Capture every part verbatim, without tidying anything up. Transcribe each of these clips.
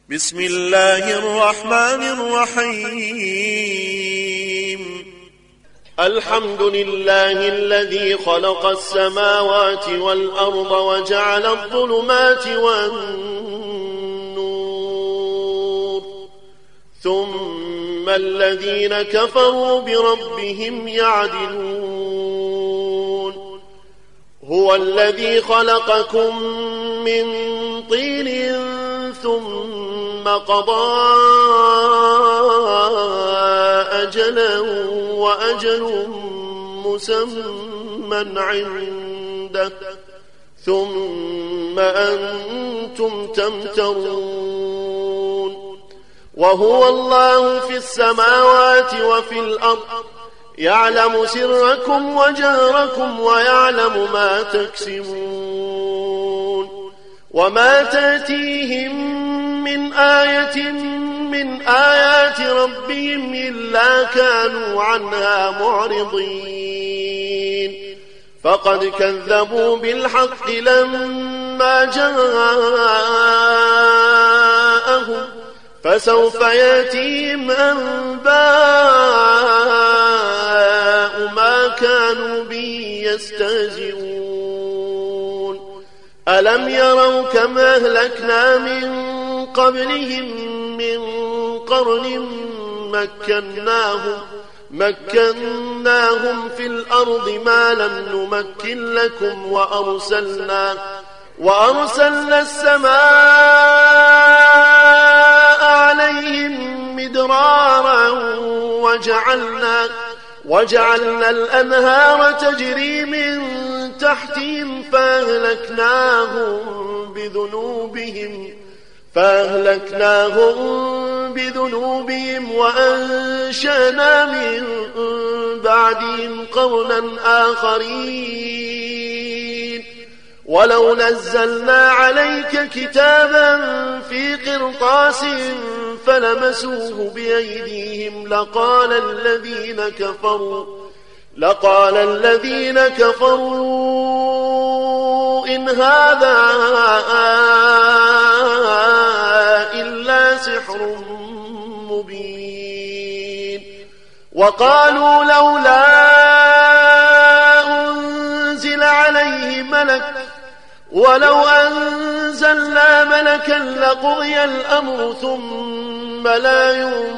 بسم الله الرحمن الرحيم. الحمد لله الذي خلق السماوات والأرض وجعل الظلمات والنور، ثم الذين كفروا بربهم يعدلون. هو الذي خلقكم من طين ثم قضى أجلا وأجل مسمى عنده، ثم أنتم تمترون. وهو الله في السماوات وفي الأرض، يعلم سركم وجهركم ويعلم ما تكسبون. وما تأتيهم من آية من آيات ربهم إلا كانوا عنها معرضين. فقد كذبوا بالحق لما جاءهم، فسوف يأتيهم أنباء ما كانوا به يستهزئون. ألم يروا كم أهلكنا من قبلهم من قرن مكناهم, مكناهم في الأرض ما لم نمكن لكم، وأرسلنا, وأرسلنا السماء عليهم مدرارا وجعلنا, وجعلنا الأنهار تجري من تحتهم فأهلكناهم بذنوبهم فأهلكناهم بذنوبهم وأنشأنا من بعدهم قرنا آخرين. ولو نزلنا عليك كتابا في قرطاس فلمسوه بأيديهم لقال الذين كفروا لقال الذين كفروا إن هذا إلا سحر مبين. وقالوا لولا أنزل عليه ملك ولو أنزلنا ملكا لقضي الأمر ثم لا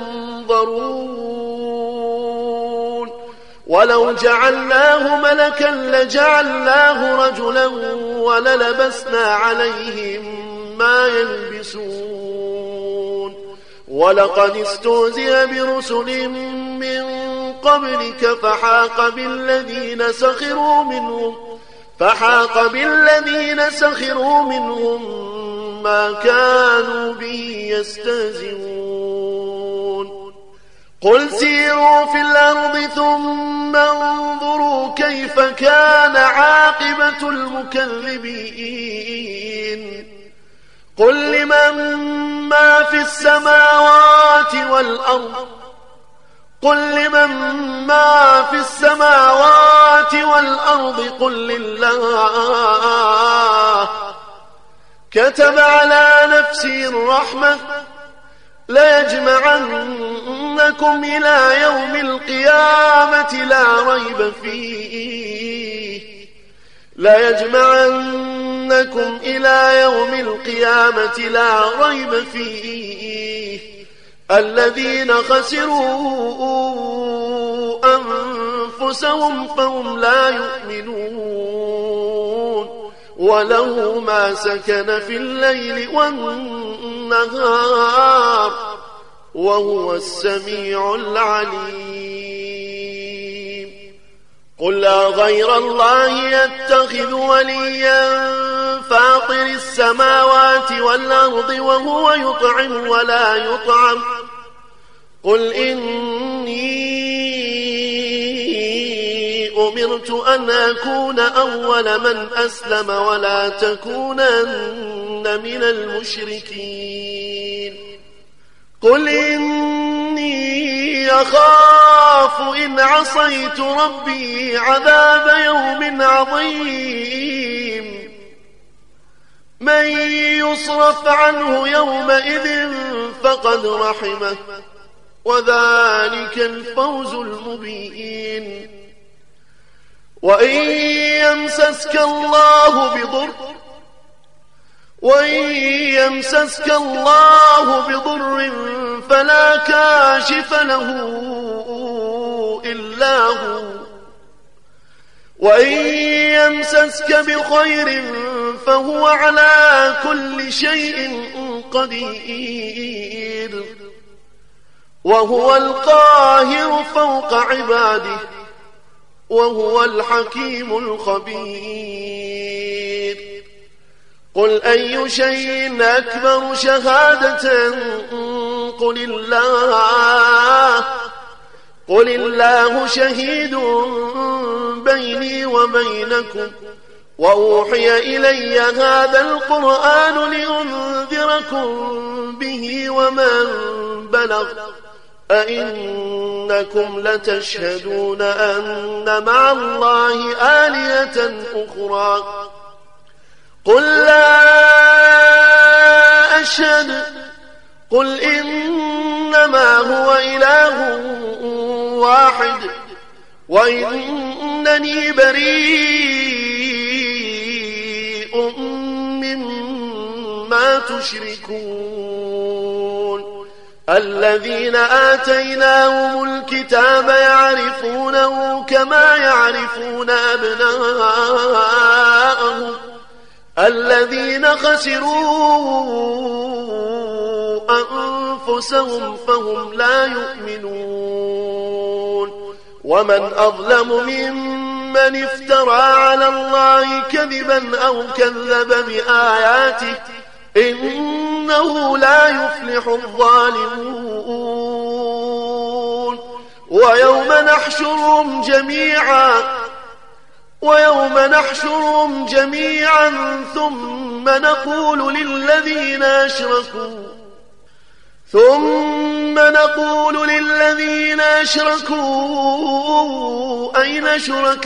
ينظرون. ولو جعلناه ملكا لجعلناه رجلا وللبسنا عليهم ما يلبسون. ولقد استهزئ برسل من قبلك فحاق بالذين سخروا منهم فحاق بالذين سخروا منهم ما كانوا به يستهزئون. قل سيروا في الأرض ثم انظروا كيف كان عاقبة المكذبين. قل لمن ما في السماوات والأرض قل لمن ما في السماوات والأرض قل لله كتب على نفسه الرحمة ليجمعنكم إلى يوم القيامة لا ريب فيه ليجمعنكم إلى يوم القيامة لا ريب فيه الذين خسروا أنفسهم فهم لا يؤمنون. وله ما سكن في الليل والنهار وهو السميع العليم. قل لا غير الله يتخذ وليا فاطر السماوات والأرض وهو يطعم ولا يطعم. قل إني أمرت أن أكون أول من أسلم ولا تكونن من المشركين. قل إني أخاف إن عصيت ربي عذاب يوم عظيم. من يصرف عنه يومئذ فقد رحمه وذلك الفوز المبين. وإن يمسسك الله بضر وإن يمسسك الله بضر فلا كاشف له إلا هو وإن يمسسك بخير فهو على كل شيء قدير وهو القاهر فوق عباده وهو الحكيم الخبير. قل أي شيء أكبر شهادة قل الله قل الله شهيد بيني وبينكم وأوحي إلي هذا القرآن لأنذركم به ومن بلغ أئنكم لتشهدون أن مع الله آلهة أخرى قل لا أشهد قل إنما هو إله واحد وإنني بريء مما تشركون. الذين آتيناهم الكتاب يعرفونه كما يعرفون أبناءهم الذين خسروا أنفسهم فهم لا يؤمنون. ومن أظلم ممن افترى على الله كذبا أو كذب بآياته إنه لا يفلح الظالمون. ويوم نحشرهم جميعا ويوم نحشرهم جميعا ثم نقول للذين أشركوا ثم نقول للذين أشركوا أين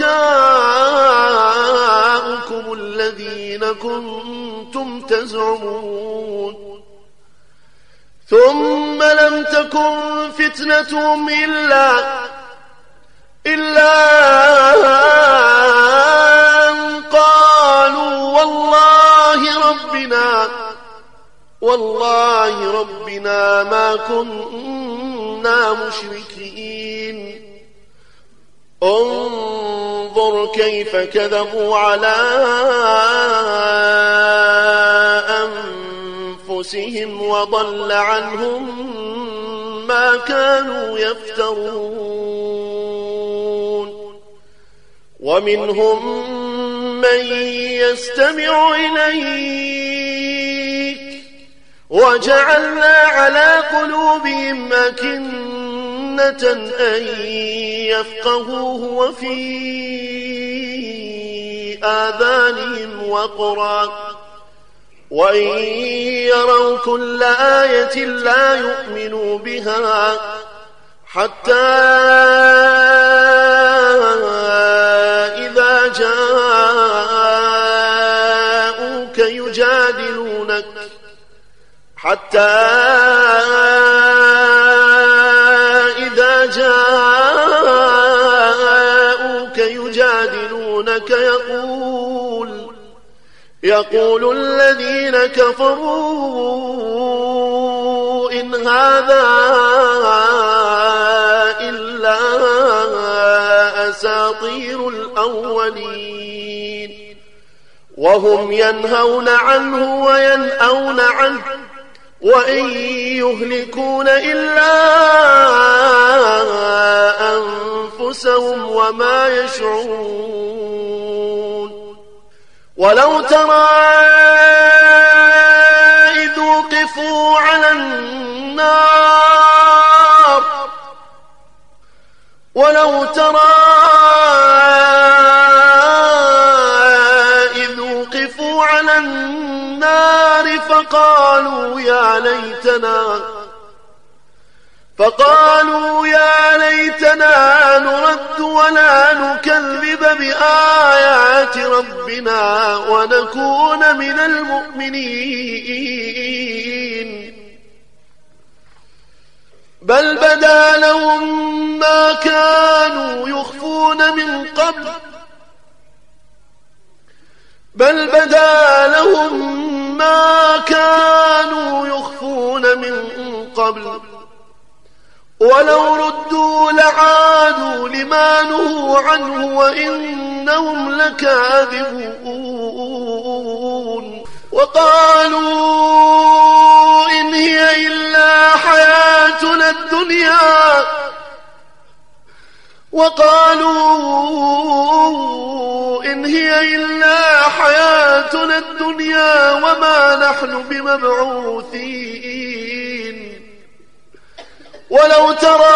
شركاؤكم الذين كنتم تزعمون ثم لم تكن فتنتهم إلا إلا أن قالوا والله ربنا والله ربنا ما كنا مشركين. انظر كيف كذبوا على أنفسهم وضل عنهم ما كانوا يفترون. ومنهم من يستمع إليك وجعلنا على قلوبهم أكنة أن يفقهوه وفي آذانهم وقرا وإن يروا كل آية لا يؤمنوا بها حتى إذا جاءوك يجادلونك حتى إذا جاءوك يجادلونك يقول يقول الذين كفروا إن هذا إلا أساطير الأولين وهم ينهون عنه وينأون عنه وإن يهلكون إلا أنفسهم وما يشعرون. ولو ترى إذ وقفوا على النار ولو ترى إذ وقفوا على النار فقالوا يا ليتنا فقالوا يا ليتنا نرد ولا نكذب بآيات ربنا ونكون من المؤمنين بل بدا لهم ما كانوا يخفون من قبل بل بدا لهم ما كانوا يخفون من قبل ولو ردوا لعادوا لما نهوا عنه وإنهم لكاذبون وقالوا إن هي إلا حياتنا الدنيا وقالوا إن هي إلا حياتنا الدنيا وما نحن بمبعوثين ولو ترى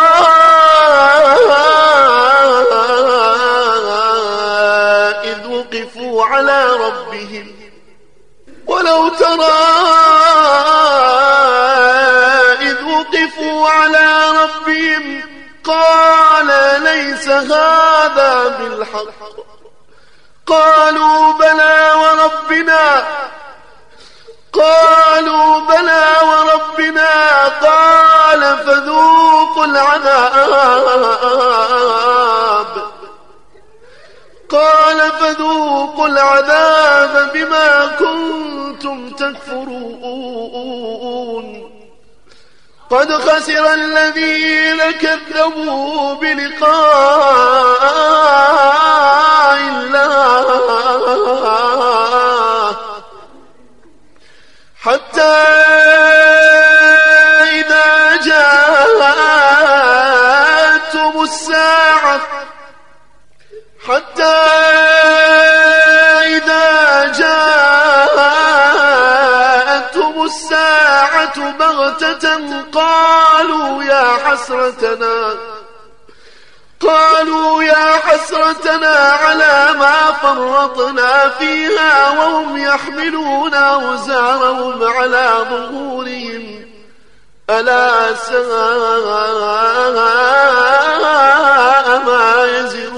إذ وقفوا على ربهم ولو ترى إذ وقفوا على ربهم قال ليس هذا بالحق قالوا بلى وربنا قالوا بلى وربنا قال فذوقوا العذاب قال فذوقوا العذاب بما كنتم تكفرون قد خسر الذين كذبوا بلقاء الله حتى إذا جاءتهم الساعة حتى إذا جاءتهم الساعة بغتة قالوا يا حسرتنا قالوا يا حسرتنا على ما فرطنا فيها وهم يحملون أوزارهم على ظهورهم ألا ساء ما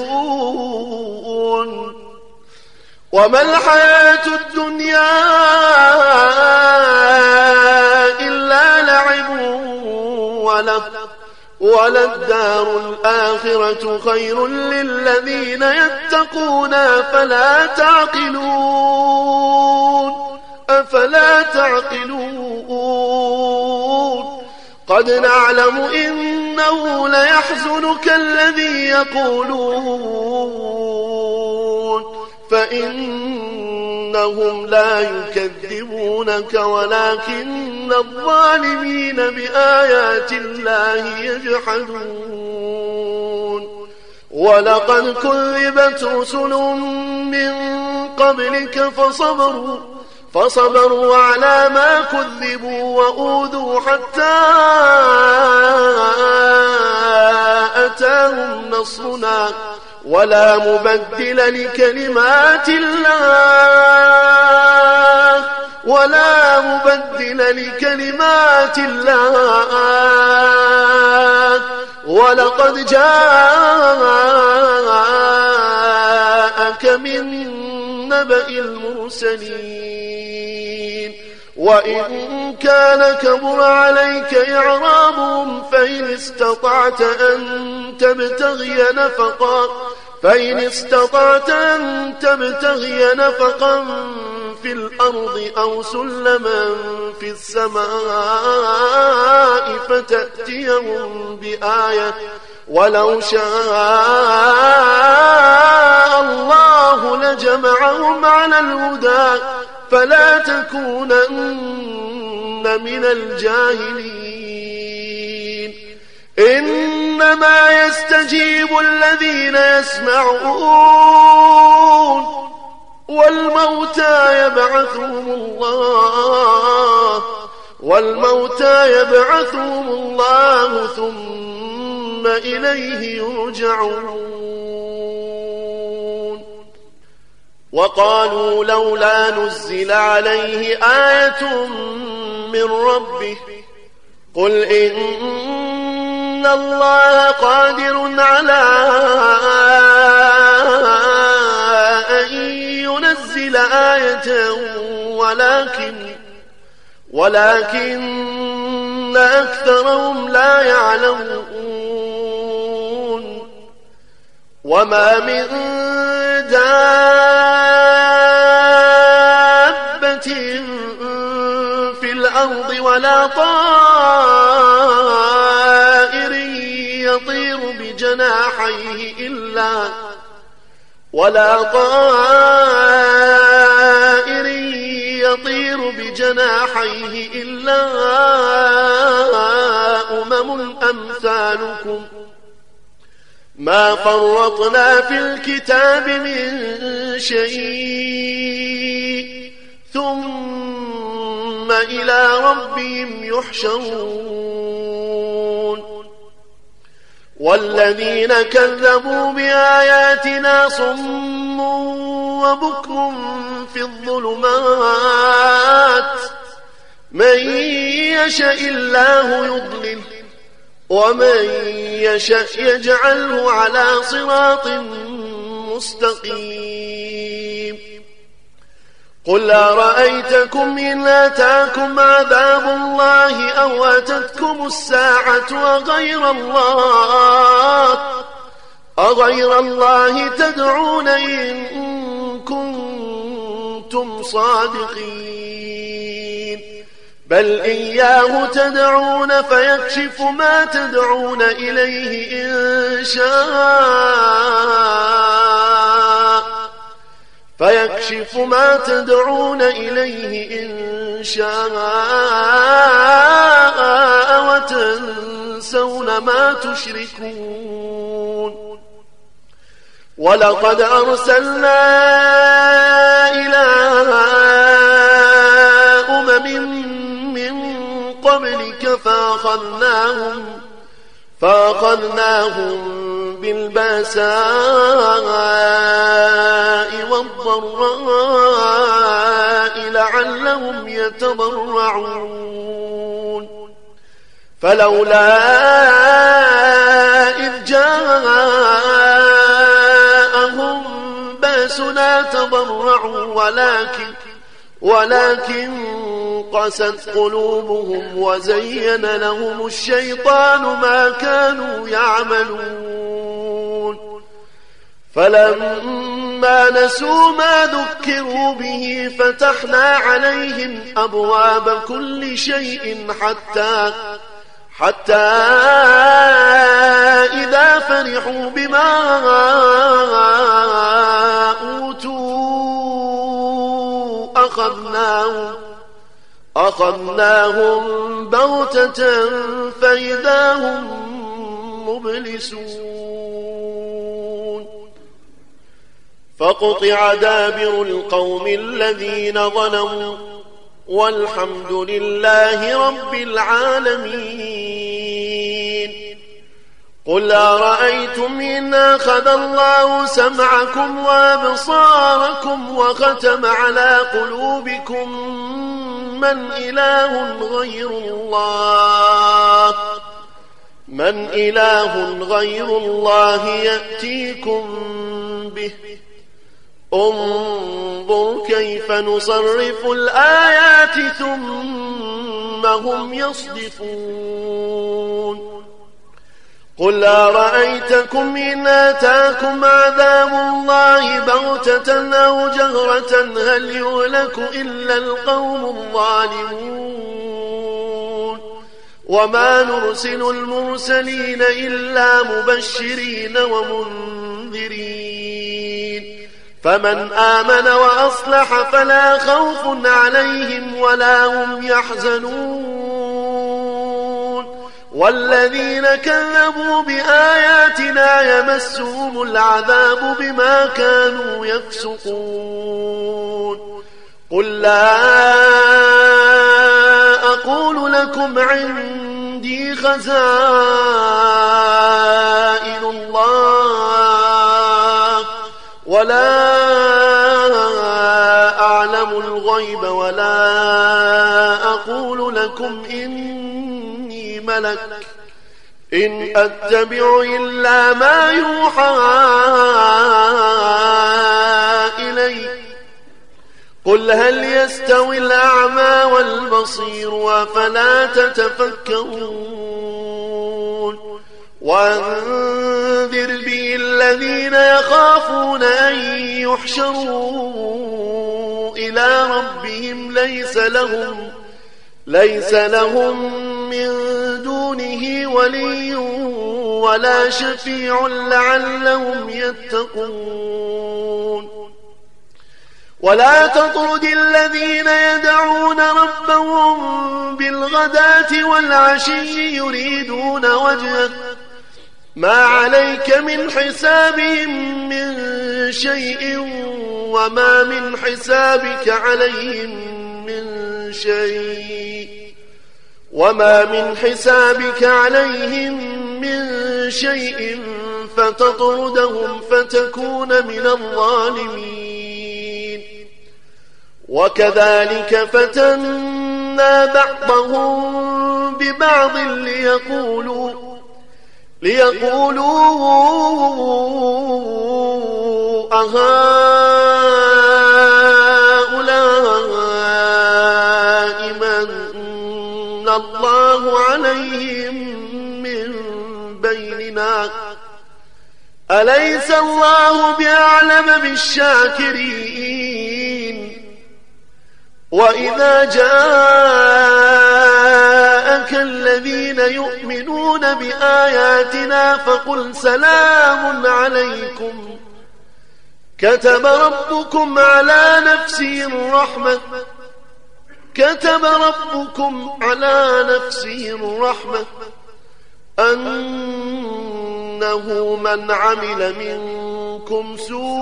يزرون وما الحياة الدنيا إلا لعب وله وللدار الآخرة خير للذين يتقون أفلا تعقلون أفلا تعقلون قد نعلم إنه ليحزنك الذي يقولون فإنهم لا يكذبونك ولكن الظالمين بآيات الله يجحدون ولقد كذبت رسل من قبلك فصبروا فصبروا على ما كذبوا وأوذوا حتى أتاهم نصرنا ولا مبدل لكلمات الله ولا مبدل لكلمات الله ولقد جاءك من نبأ المرسلين وإن كان كبر عليك إعرابهم فإن استطعت أن تبتغي نفقا فإن استطعت أن تبتغي نفقا في الأرض أو سلما في السماء فتأتيهم بآية ولو شاء الله لجمعهم على الهدى فلا تكونن من الجاهلين إنما يستجيب الذين يسمعون والموتى يبعثهم الله والموتى يبعثهم الله ثم إليه يرجعون وقالوا لولا نزل عليه آية من ربه قل إن إن الله قادر على أن ينزل آية ولكن ولكن أكثرهم لا يعلمون وما من دابة في الأرض ولا طائر يطير بجناحيه إلا ولا طائر يطير بجناحيه إلا أمم أمثالكم ما فرطنا في الكتاب من شيء ثم إلى ربهم يحشرون والذين كذبوا بآياتنا صم وبكم في الظلمات من يشاء الله يضلل ومن يشاء يجعله على صراط مستقيم قل أرأيتكم إن أتاكم عذاب الله أو أتتكم الساعة أغير الله أغير الله تدعون إن كنتم صادقين بل إياه تدعون فيكشف ما تدعون إليه إن شاء فيكشف ما تدعون إليه إن شاء وتنسون ما تشركون ولقد أرسلنا إلى أمم من قبلك فأخذناهم فأخذناهم بالباساء والضراء لعلهم يتضرعون فلولا إذ جاءهم باسنا تضرعوا ولكن ولكن قست قلوبهم وزين لهم الشيطان ما كانوا يعملون فلما نسوا ما ذكروا به فتحنا عليهم أبواب كل شيء حتى حتى إذا فرحوا بما أوتوا أخذناهم أخذناهم بغتة فإذا هم مبلسون فقطع دابر القوم الذين ظلموا والحمد لله رب العالمين قل أرأيتم إن أخذ الله سمعكم وأبصاركم وختم على قلوبكم من إله غير الله من إله غير الله يأتيكم به انظر كيف نصرف الآيات ثم هم يصدفون قل أرأيتكم إن أتاكم عذاب الله بغتة أو جهرة هل يهلك إلا القوم الظالمون وما نرسل المرسلين إلا مبشرين ومنذرين فمن آمن وأصلح فلا خوف عليهم ولا هم يحزنون والذين كذبوا بآياتنا يمسهم العذاب بما كانوا يفسقون قل لا أقول لكم عندي خزائن الله ولا أعلم الغيب ولا أقول لكم إني ملك إن أتبع إلا ما يوحى إلي قل هل يستوي الأعمى والبصير أفلا تتفكرون وأنذر به الذين يخافون أن يحشروا إلى ربهم ليس لهم ليس لهم من دونه ولي ولا شفيع لعلهم يتقون ولا تطرد الذين يدعون ربهم بالغداة والعشي يريدون وجهه ما عليك من حسابهم من شيء وما من حسابك عليهم من شيء وما من حسابك عليهم من شيء فتطردهم فتكون من الظالمين وكذلك فتنا بعضهم ببعض ليقولوا ليقولوا أهؤلاء من الله عليهم من بيننا أليس الله بأعلم بالشاكرين وإذا جاءك الذين يؤمنون بآياتنا فقل سلام عليكم كتب ربكم على نفسه الرحمة كتب ربكم على نفسه الرحمة أنه من عمل منكم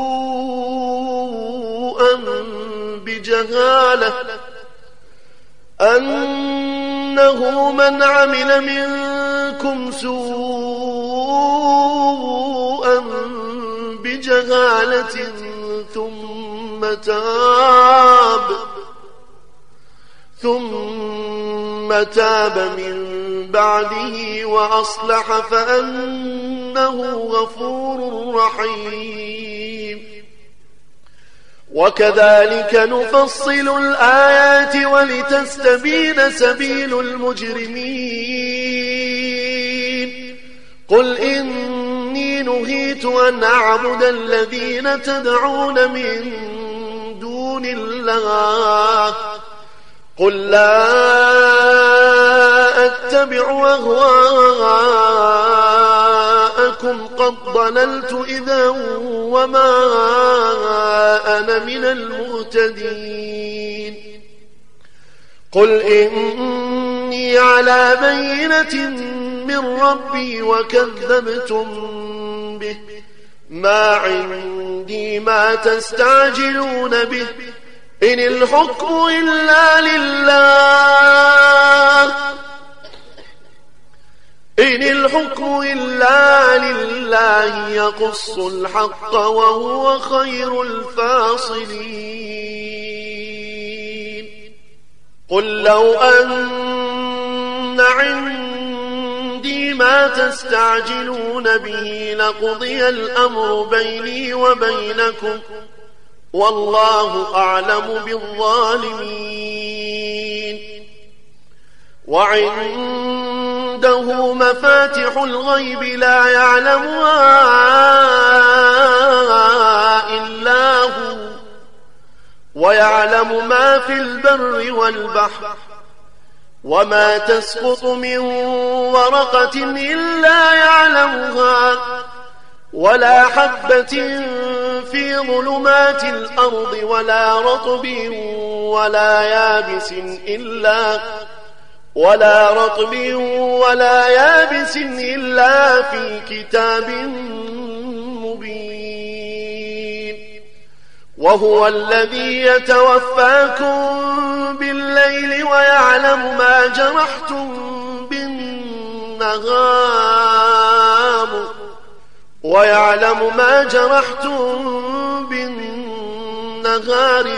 سوءا بجهالة أنه من عمل منكم سوءا بجهالة ثم تاب ثم تاب من بعده وأصلح فأنه غفور رحيم وكذلك نفصل الآيات ولتستبين سبيل المجرمين قل إني نهيت أن أعبد الذين تدعون من دون الله قل لا أتبع أهواءكم قد ضللت إذا وما أنا من المهتدين قل إني على بينة من ربي وكذبتم به ما عندي ما تستعجلون به إن الحكم إلا لله إن الحكم إلا لله يقص الحق وهو خير الفاصلين قل لو أن عندي ما تستعجلون به لقضي الأمر بيني وبينكم والله أعلم بالظالمين وعنده مفاتح الغيب لا يعلمها إلا هو ويعلم ما في البر والبحر وما تسقط من ورقة إلا يعلمها ولا حبة في ظلمات الأرض ولا رطب ولا يابس إلا ولا رطب ولا يابس إلا في كتاب مبين وهو الذي يتوفاكم بالليل ويعلم ما جرحتم بالنهار ويعلم ما جرحتم بالنهار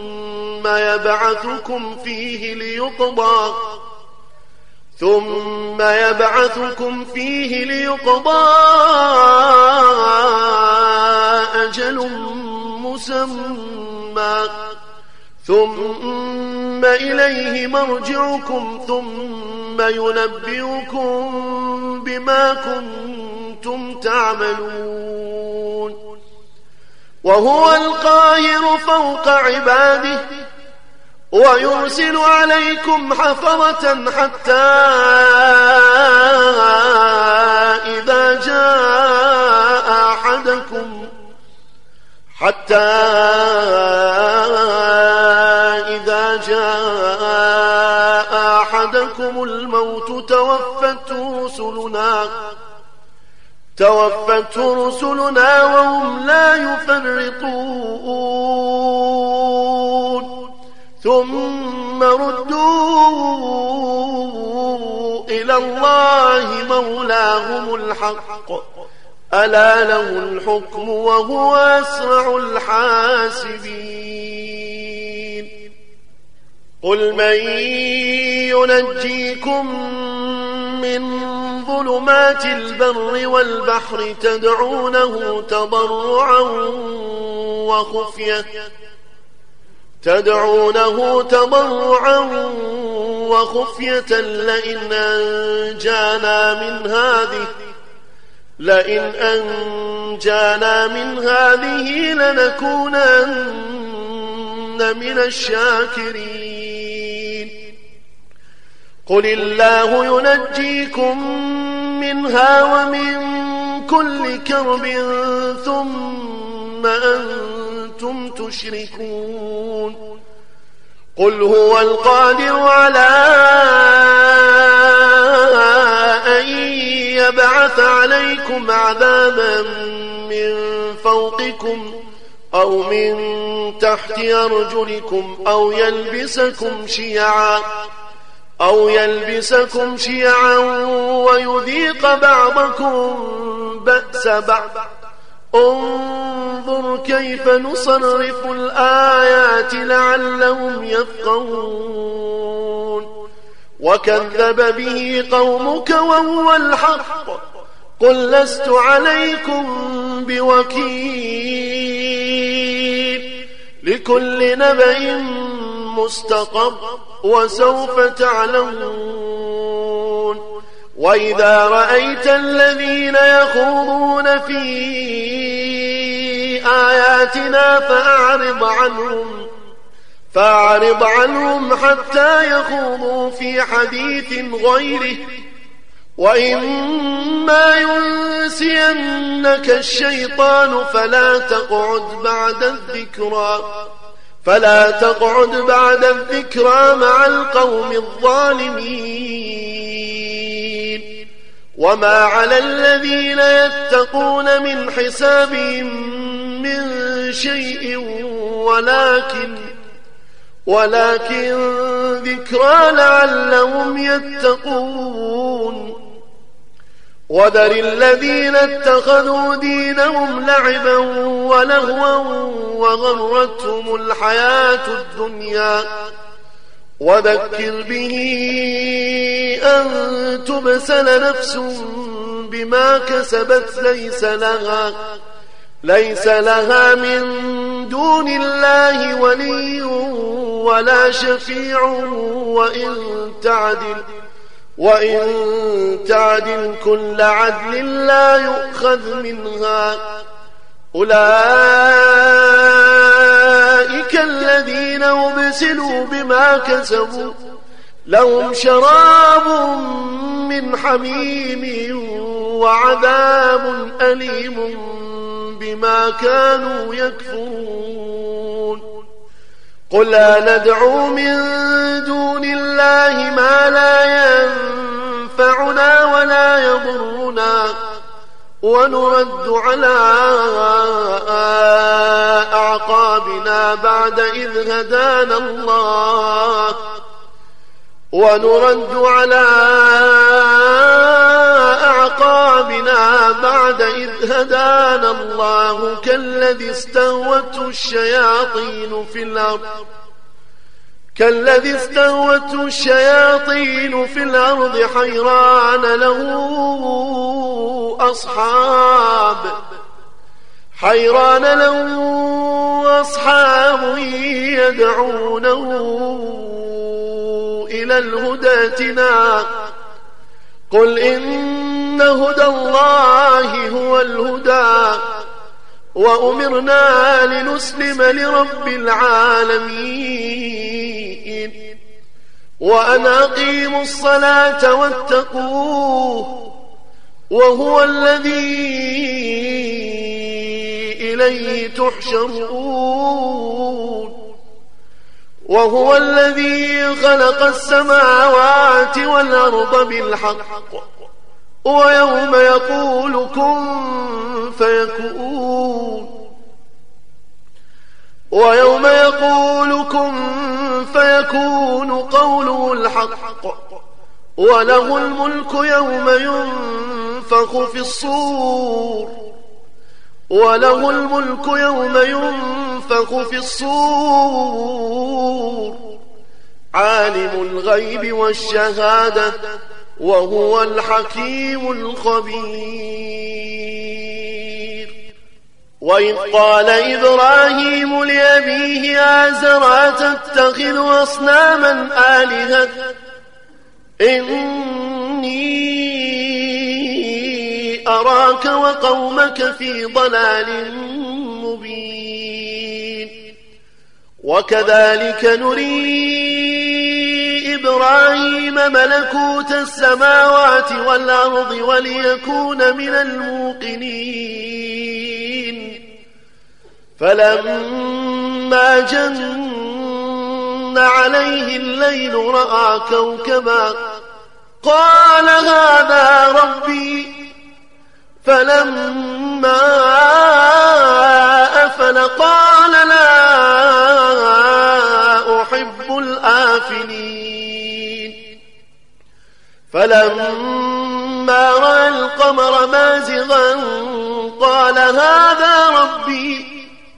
ثم يبعثكم فيه ليقضى ثم يبعثكم فيه ليقضى أجل مسمى ثم إليه مرجعكم ثم ينبئكم بما كنتم تعملون وهو القاهر فوق عباده ويرسل عليكم حفظة حتى إذا جاء أحدكم حتى إذا جاء أحدكم الموت توفته رسلنا توفته رسلنا وهم لا يفرطون ثم ردوا إلى الله مولاهم الحق ألا له الحكم وهو أسرع الحاسبين قل من ينجيكم من ظلمات البر والبحر تدعونه تضرعا وخفية تدعونه تضرعا وخفية لئن أنجانا من هذه لئن أنجانا من هذه لنكونن من الشاكرين قل الله ينجيكم منها ومن كل كرب ثم أنتم تشركون قل هو القادر على أن يبعث عليكم عذابا من فوقكم أو من تحت أرجلكم أو يلبسكم شيعا أو يلبسكم شيعا ويذيق بعضكم بأس بعض انظر كيف نصرف الآيات لعلهم يفقهون وكذب به قومك وهو الحق قل لست عليكم بوكيل لكل نبأ مستقر وسوف تعلمون وإذا رأيت الذين يخوضون في آياتنا فأعرض عنهم فأعرض عنهم حتى يخوضوا في حديث غيره وإما ينسينك الشيطان فلا تقعد بعد الذكرى فلا تقعد بعد الذكرى مع القوم الظالمين وما على الذين يتقون من حسابهم من شيء ولكن ولكن ذكرى لعلهم يتقون وذر الذين اتخذوا دينهم لعبا ولهوا وغرتهم الحياة الدنيا وذكر به أن تبسل نفس بما كسبت ليس لها ليس لها من دون الله ولي ولا شفيع وإن تعدل وإن تعدل كل عدل لا يؤخذ منها أولئك الذين أبسلوا بما كسبوا لهم شراب من حميم وعذاب أليم بما كانوا يكفرون قل ندعو من دون الله ما لا ينفعنا ولا يضرنا ونرد على أعقابنا بعد إذ هدانا الله ونرد على أعقابنا بعد إذ هدانا الله كالذي استهوته الشياطين في الأرض كالذي استهوته الشياطين في الأرض حيران له أصحاب حيران له أصحاب يدعونه إلى الهدى ائتنا قل إن هدى الله هو الهدى وأمرنا لنسلم لرب العالمين وأن أقيموا الصلاة واتقوه وهو الذي إليه تحشرون وهو الذي خلق السماوات والأرض بالحق ويوم يقول كن فيكون ويوم يقول كن فيكون قوله الحق وله الملك يوم ينفخ في الصور وله الملك يوم ينفخ في الصور عالم الغيب والشهادة وهو الحكيم الخبير وإذ قال إبراهيم لأبيه آزر أتتخذ أصناما آلهة إني أراك وقومك في ضلال مبين وكذلك نري إبراهيم ملكوت السماوات والأرض وليكون من الموقنين فلما جن عليه الليل رأى كوكبا قال هذا ربي فلما أفل قال لا أحب الآفلين فلما رأى القمر بازغا قال هذا ربي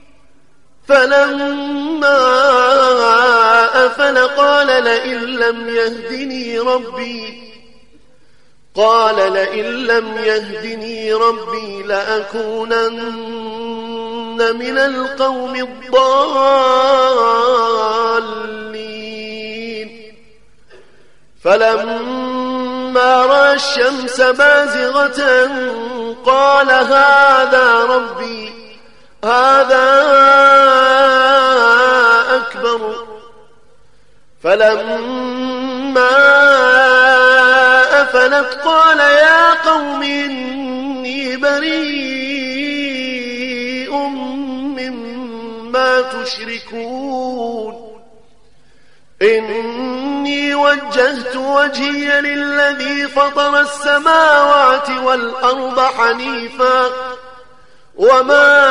فلما أفل قال لئن لم يهدني ربي قال لئن لم يهدني ربي لأكونن من القوم الضالين فلما رأى الشمس بازغة قال هذا ربي هذا أكبر فلما أفلت قال يا قوم إني بريء مما تشركون إني وجهت وجهي للذي فطر السماوات والأرض حنيفا وما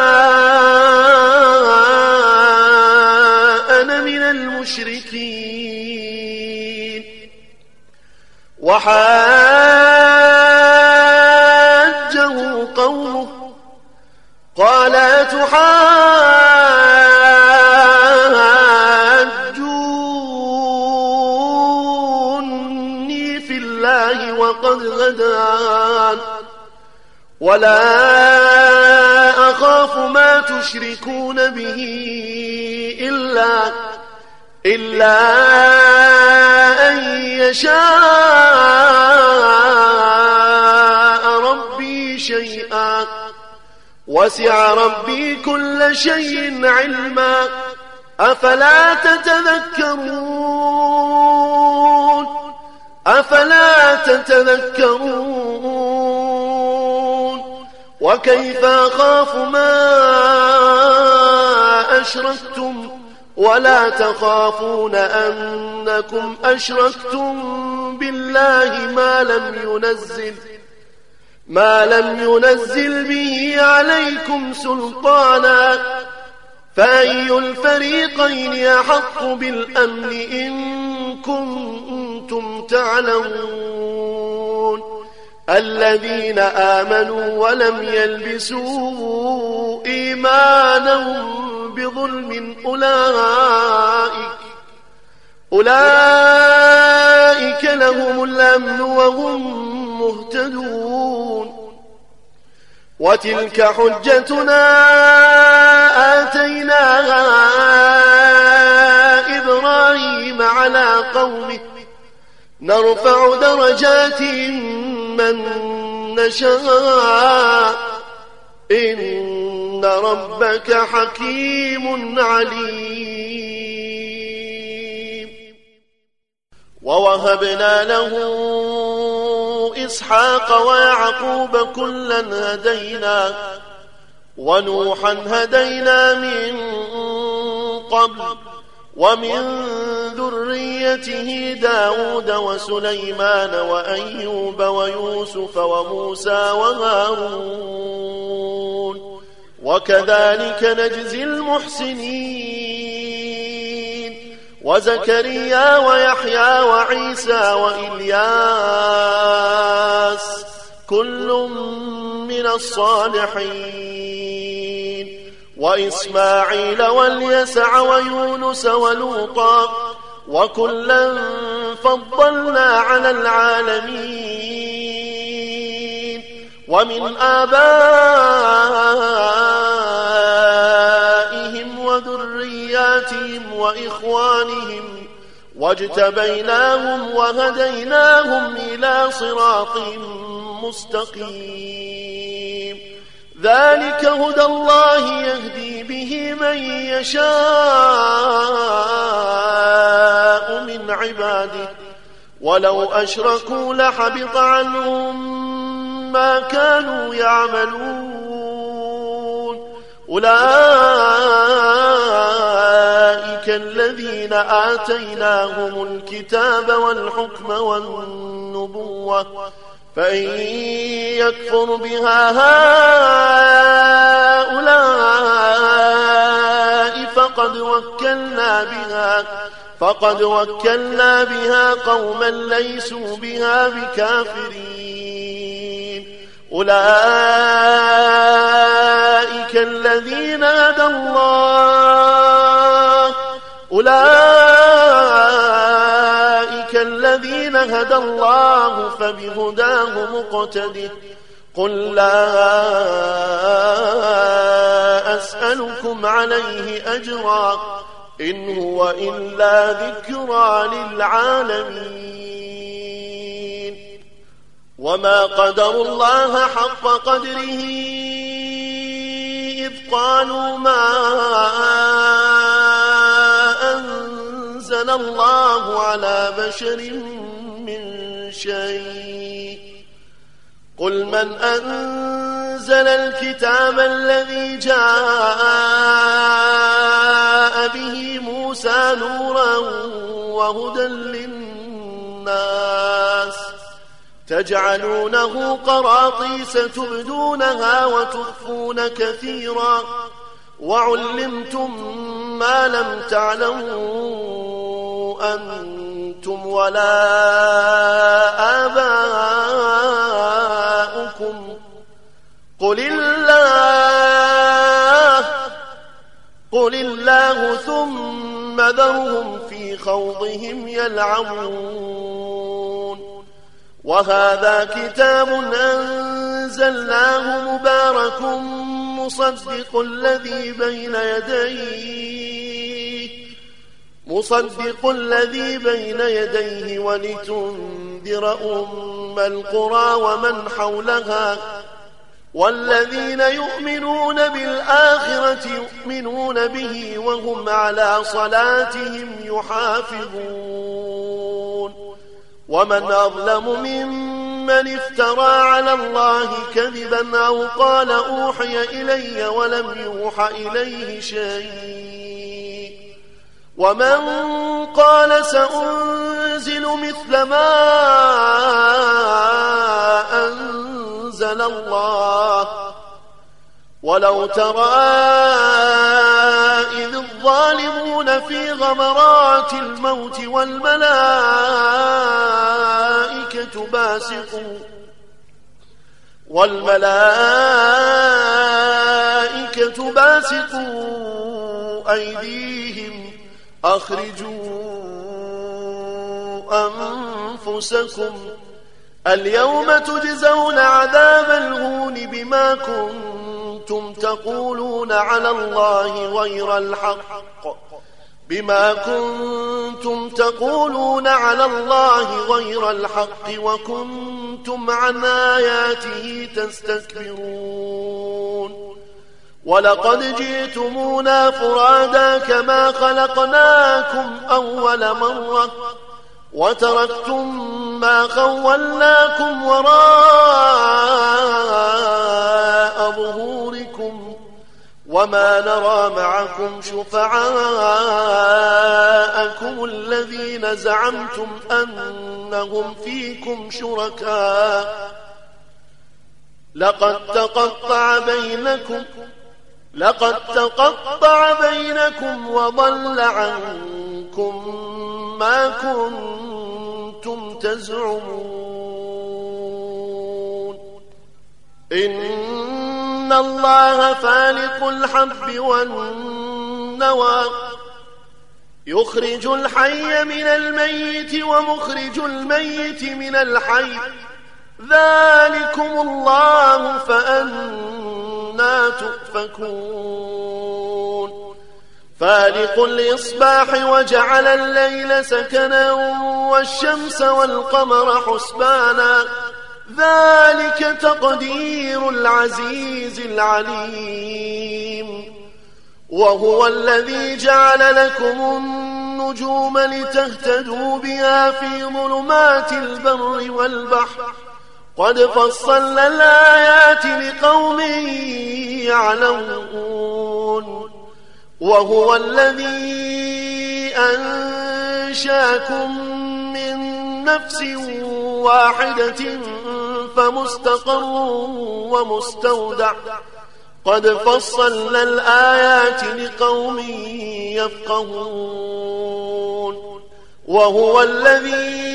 أنا من المشركين وحاجه قومه قال أتحاجوني في الله وقد هدان ولا أخاف ما تشركون به إلا إلا أن يشاء ربي شيئا وسع ربي كل شيء علما أفلا تتذكرون أفلا تتذكرون وكيف أخاف ما أشركتم ولا تخافون أنكم أشركتم بالله ما لم ينزل ما لم ينزل به عليكم سلطانا فأي الفريقين أحق بالأمن إن كنتم تعلمون الذين آمنوا ولم يلبسوا إيمانهم بظلم أولئك أولئك لهم الأمن وهم مهتدون. وتلك حجتنا آتيناها إبراهيم على قومه نرفع درجات من نشاء إن ربك حكيم عليم. ووهبنا له إسحاق ويعقوب كلا هدينا ونوحا هدينا من قبل ومن ذريته داود وسليمان وأيوب ويوسف وموسى وهارون وكذلك نجزي المحسنين. وزكريا ويحيى وعيسى وإلياس كل من الصالحين. وإسماعيل واليسع ويونس ولوطا وكلا فضلنا على العالمين. ومن آبائهم وذرياتهم وإخوانهم واجتبيناهم وهديناهم إلى صراط مستقيم. ذلك هدى الله يهدي به من يشاء من عباده ولو أشركوا لحبط عنهم ما كانوا يعملون. أولئك الذين آتيناهم الكتاب والحكم والنبوة فإن يكفر بها هؤلاء فقد وكلنا بها فقد وكلنا بها قوما ليسوا بها بكافرين. أولئك الذين هدى الله أولئك الذين هدى الله فبهداه مقتده. قل لا أسألكم عليه أجرا إن هو إلا ذكرى للعالمين. وما قدروا الله حق قدره إذ قالوا ما أنزل الله على بشر من شيء. قل من أنزل الكتاب الذي جاء به موسى نورا وهدى للناس تجعلونه قراطيس تبدونها وتخفون كثيرا وعلمتم ما لم تعلموا أنتم ولا آباؤكم قل الله قل الله ثم ذرهم في خوضهم يلعبون. وهذا كتاب أنزلناه مبارك مصدق الذي بين يديه مصدق الذي بين يديه ولتنذر أم القرى ومن حولها والذين يؤمنون بالآخرة يؤمنون به وهم على صلاتهم يحافظون. ومن أظلم ممن افترى على الله كذبا أو قال أوحي إلي ولم يوحى إليه شيء. ومن قال سأنزل مثل ما أنزل الله ولو ترى إذ الظالمون في غمرات الموت والملائكة باسطوا والملائكة باسطوا أيديهم أخرجوا أنفسكم اليوم تجزون عذاب الهون بما كنتم تقولون على الله غير الحق بما كنتم تقولون على الله غير الحق وكنتم عن آياته تستكبرون ولقد جئتمونا فرادا كما خلقناكم أول مرة وتركتم ما خولناكم وراء ظهوركم وما نرى معكم شفعاءكم الذين زعمتم أنهم فيكم شركاء لقد تقطع بينكم لقد تقطع بينكم وضل عنكم ما كنتم تزعمون إن الله فالق الحب والنوى يخرج الحي من الميت ومخرج الميت من الحي ذلكم الله فأنى تؤفكون فالق الإصباح وجعل الليل سكنا والشمس والقمر حسبانا ذلك تقدير العزيز العليم وهو الذي جعل لكم النجوم لتهتدوا بها في ظلمات البر والبحر قد فصلنا الآيات لقوم يعلمون وهو الذي أنشاكم من نفس واحدة فمستقر ومستودع قد فصلنا الآيات لقوم يفقهون وهو الذي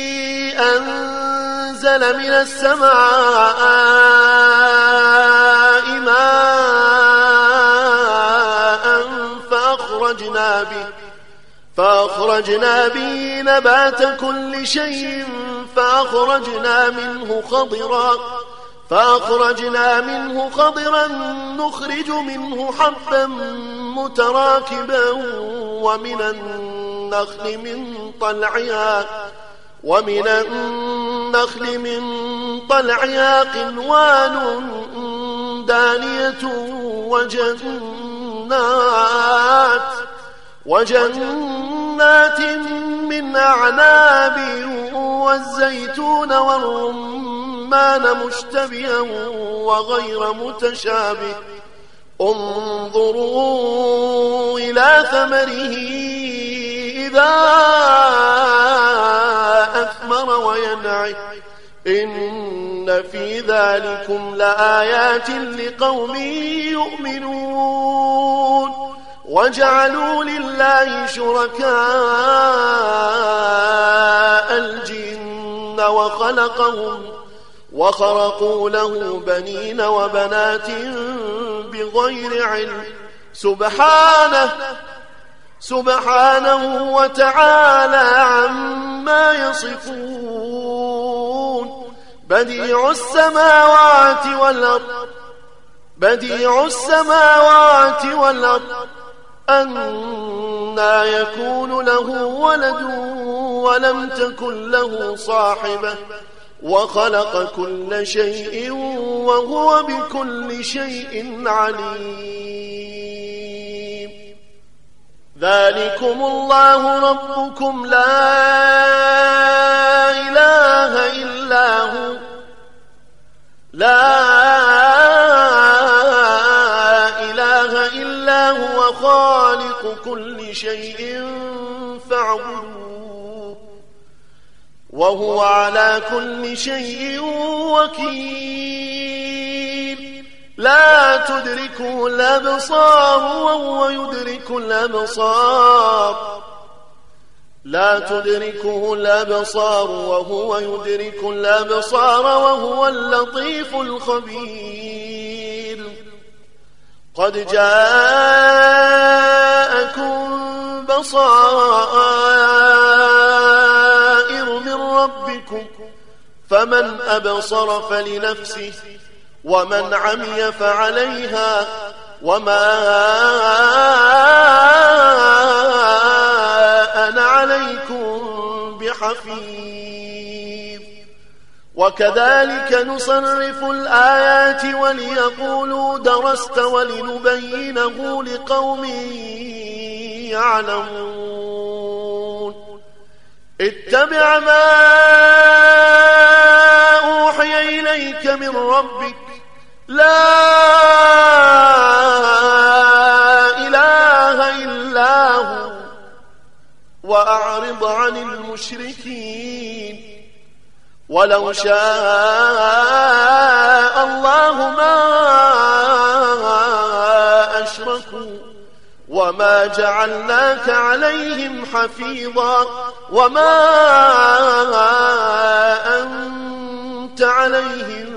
أنزل من السماء ماء فأخرجنا به فأخرجنا به نبات كل شيء فأخرجنا منه خضرا فأخرجنا منه خضرا نخرج منه حبا متراكبا ومن النخل من طلعها ومن النخل من طلعها قنوان دانية وجنات وجنات من أعناب والزيتون والرمان مشتبها وغير متشابه انظروا إلى ثمره إذا أثمر وينعي إن في ذلكم لآيات لقوم يؤمنون وجعلوا لله شركاء الجن وخلقهم وخرقوا له بنين وبنات بغير علم سبحانه سبحانه وتعالى عما يصفون بديع السماوات والأرض بديع السماوات والأرض أنى يكون له ولد ولم تكن له صاحبة وخلق كل شيء وهو بكل شيء عليم ذلكم الله ربكم لا إله إلا هو لا إله إلا هو خالق كل شيء فاعبدوه وهو على كل شيء وكيل لا تدركه الأبصار وهو يدرك الأبصار لا تدركه الأبصار وهو يدرك الأبصار وهو اللطيف الخبير قد جاءكم بصائر فمن أبصر فلنفسه ومن عمي فعليها وما أنا عليكم بحفيظ. وكذلك نصرف الآيات وليقولوا درست ولنبينه لقوم يعلمون. اتبع ما أوحي إليك من ربك لا إله إلا هو وأعرض عن المشركين. ولو شاء الله ما أشركوا وما جعلناك عليهم حفيظا وما أنت عليهم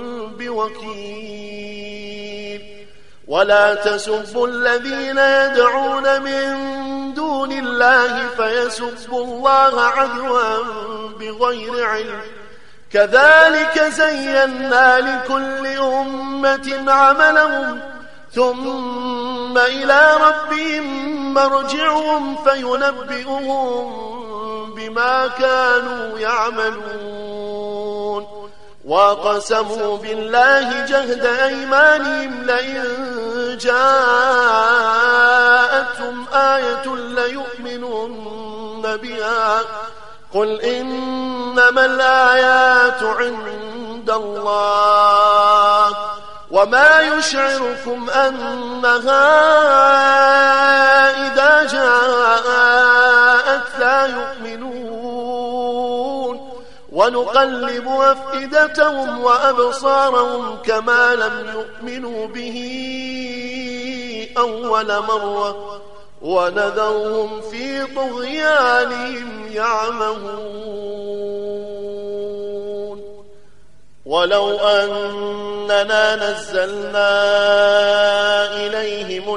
بوكيل. ولا تسبوا الذين يدعون من دون الله فيسبوا الله عدوا بغير علم. كذلك زينا لكل أمة عملهم ثم إلى ربهم مرجعهم فينبئهم بما كانوا يعملون. وقسموا بالله جهد أيمانهم لئن جاءتهم آية ليؤمنن بها قل إنما الآيات عند الله وما يشعركم أنها إذا جاءت لا يؤمنون. ونقلب أفئدتهم وأبصارهم كما لم يؤمنوا به أول مرة ونذرهم في طغيانهم يعمهون. ولو أننا نزلنا إليهم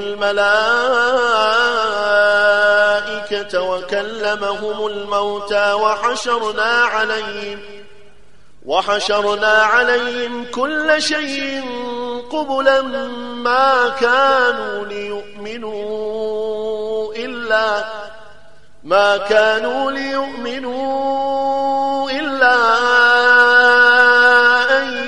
الملائكة وكلمهم الموتى وحشرنا عليهم وحشرنا عليهم كل شيء قبلا ما كانوا ليؤمنوا إلا ما كانوا ليؤمنوا إلا أن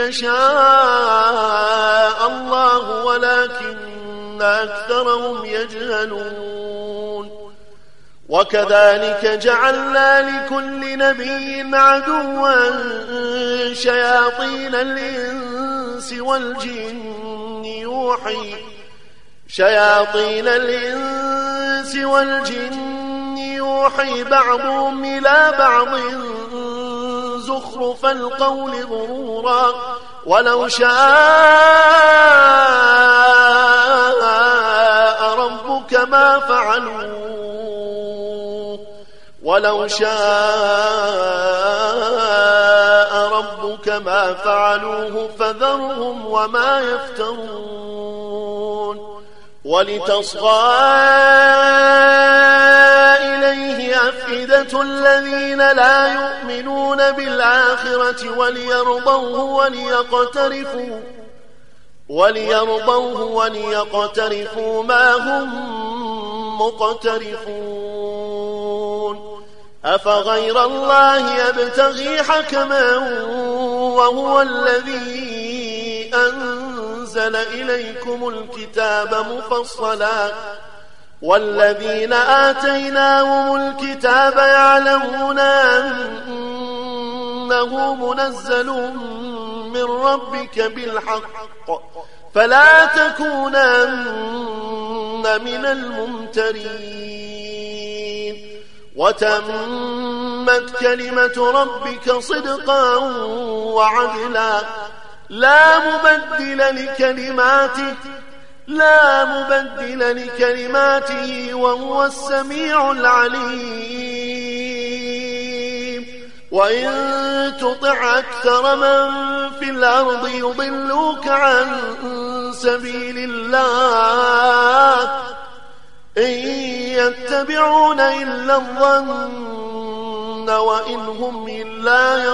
يشاء الله ولكن أكثرهم يجهلون. وكذلك جعلنا لكل نبي عدوا شياطين الإنس والجن يوحي شياطين الإنس والجن يوحي بعضهم إلى بعض زخرف القول غرورا. ولو شاء ربك ما فعلوه ولو شاء ربك ما فعلوه فذرهم وما يفترون. ولتصغى إليه أفئدة الذين لا يؤمنون بالآخرة وليرضوه وليقترفوا وليرضوه وليقترفوا ما هم مقترفون. أفغير الله يبتغي حكما وهو الذي أنزل إليكم الكتاب مفصلا والذين آتيناهم الكتاب يعلمون أنه منزل من ربك بالحق فلا تكونن من الممترين. وتمت كلمة ربك صدقا وعدلا لا مبدل لكلماته لا مبدل لكلماته وهو السميع العليم. وإن تطع أكثر من في الأرض يضلوك عن سبيل الله إن يتبعون إلا الظن وإن هم إلا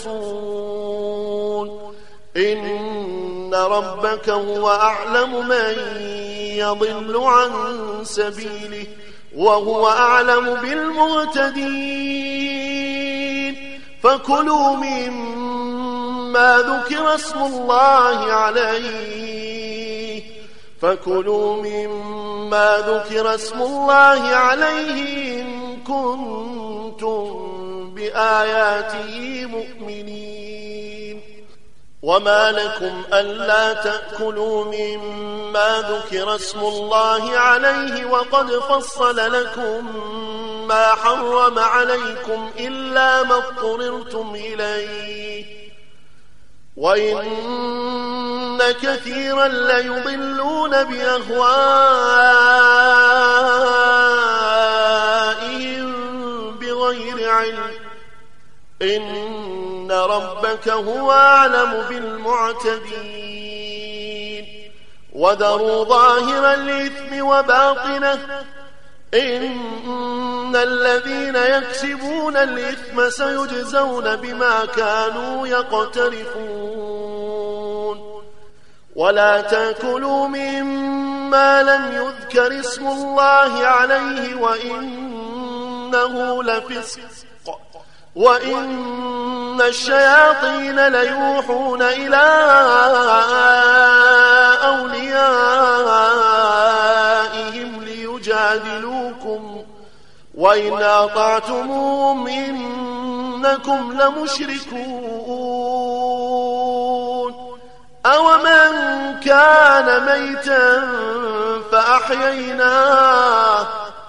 يخرصون إن ربك هو أعلم من يضل عن سبيله وهو أعلم بالمهتدين فكلوا مما ذكر اسم الله عليه فكلوا مما ذكر اسم الله عليه إن كنتم بآياته مؤمنين وما لكم ألا تأكلوا مما ذكر اسم الله عليه وقد فصل لكم ما حرم عليكم إلا ما اضطررتم إليه وإن كثيرا ليضلون بأهوائهم بغير علم إن ربك هو أعلم بالمعتدين وذروا ظاهر الإثم وباطنه إن الذين يكسبون الإثم سيجزون بما كانوا يقترفون ولا تأكلوا مما لم يذكر اسم الله عليه وإنه لفسق وإن الشياطين ليوحون إلى أوليائهم ليجادلوكم وإن أطعتموهم إنكم لمشركون أومن كان ميتا فأحييناه